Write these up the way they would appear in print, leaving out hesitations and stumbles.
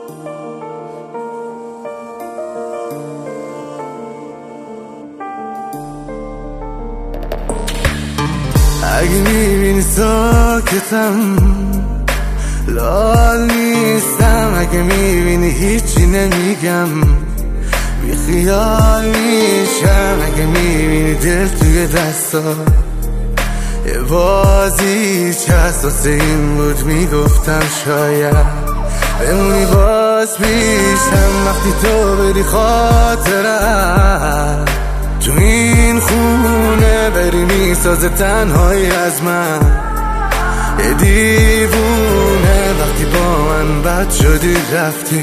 اگه میبینی ساکتم لال نیستم، اگه میبینی هیچی نمیگم بی خیال میشم، اگه میبینی دل توی دستا یه بازی چست واسه این بود میگفتم شاید بمونی باز پیشم. وقتی تو بری خاطرم تو این خونه بری میسازه تنهایی از من یه دیوونه. وقتی با من بد شدی رفتی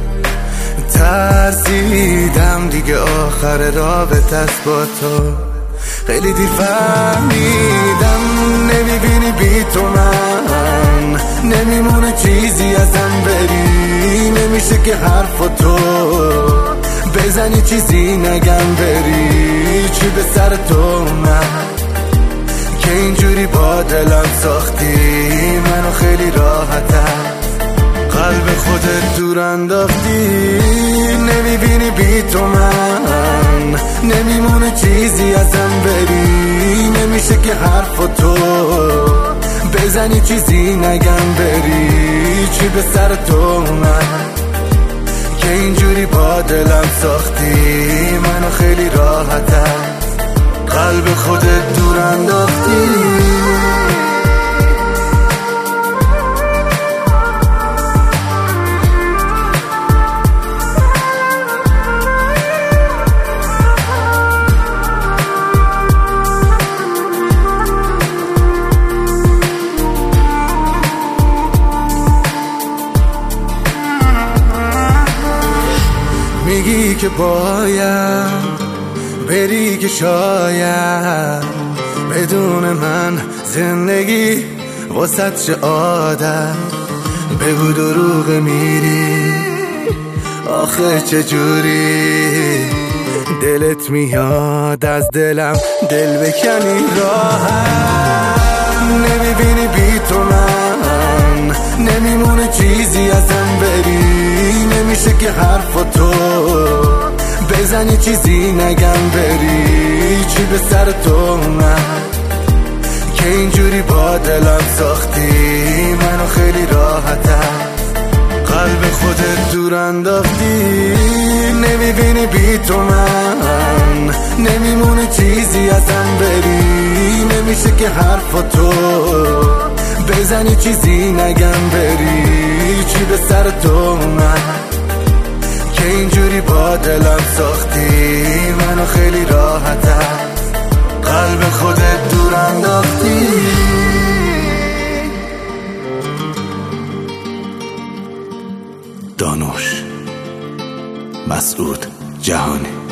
ترسیدم دیگه آخر رابطه است با تو. خیلی دیر فهمیدم نمیبینی بی تو من نمیمونه چیزی ازم بری، نمیشه که حرف تو بزنی چیزی نگم بری. چی به سر تو من که اینجوری با دلم ساختی منو خیلی راحتم قلب خودت دور انداختی. نمیبینی بی تو من نمیمونه چیزی ازم بری، نمیشه که حرف تو بزنی چیزی نگم بری. چی به سر تو من که اینجوری با دلم ساختی منو خیلی راحتم قلب خودت دور انداختی. میگی که باید بری که شاید بدون من زندگی واسط چه عادت. بگو دروغ میری آخه چجوری دلت میاد از دلم دل بکنی راحت. نمیبینی بی تو من نمیمونه چیزی ازم بری، نمیشه که حرف تو بزنی چیزی نگم بری. چی به سر تو من که اینجوری با دلم ساختی منو خیلی راحتم قلب خودت دور انداختی. نمیبینی بی تو من نمیمونه چیزی ازم بری، نمیشه که حرف تو بزنی چیزی نگم بری. چی به سر تو من که اینجوری با دلم ساختی منو خیلی راحتم قلب خودت دور انداختی. دانوش مسعود جهانی.